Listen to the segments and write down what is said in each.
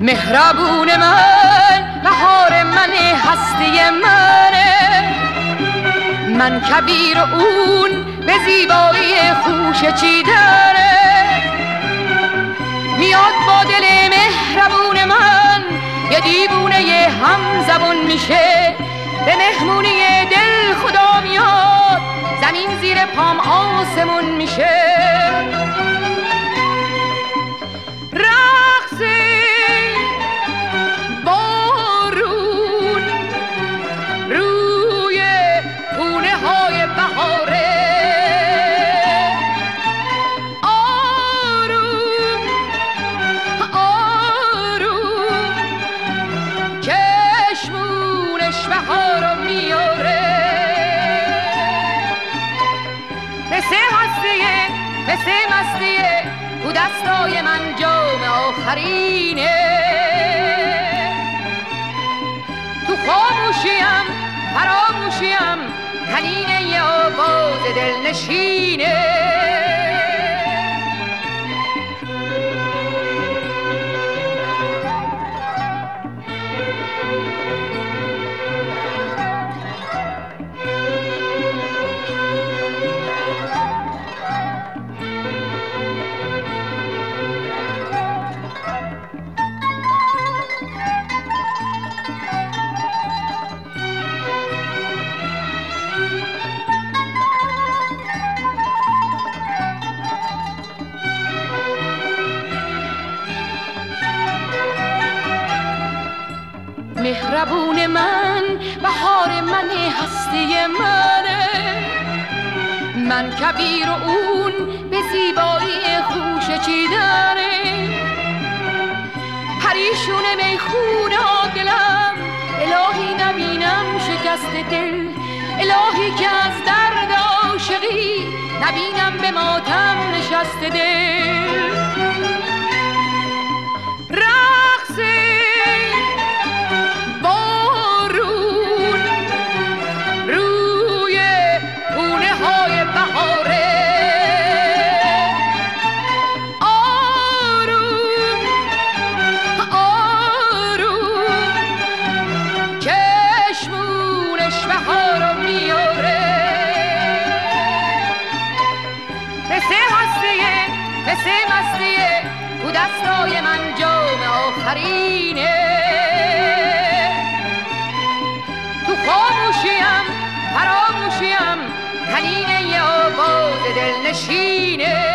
مهربون من، بهار من، هستی منه. من کبیر و اون به زیبایی خوش چیدنه. میاد با دل مهربون من، یه دیوونه یه هم زبون میشه. به مهمونی دل خدا میاد، زمین زیر پام آسمون میشه. مثل مستیه او دستای من جام آخرینه. تو خاموشیم فراموشیم تنین یه آواز دلنشینه. مهربون من، بهار من، هستی منه. من کبیر و اون به زیبایی خوش چیدنه. پریشون میخونه دلم، الهی نبینم شکست دل. الهی که از درد عاشقی نبینم به ماتم نشست دل. مثل مستیه او دستای من جام آخرینه. تو خاموشیم فراموشیم تنین یه آواز دلنشینه.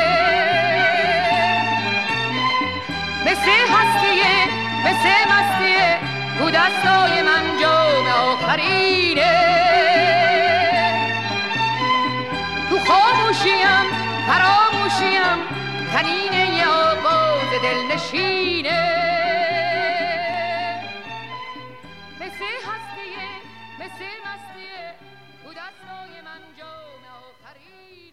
مثل هستیه مثل مستیه او دستای من جام آخرینه. تو خاموشیم فراموشیم تنین یه آواز دلنشینه. مثل هستیه مثل مستیه او دستای من جام آخرین.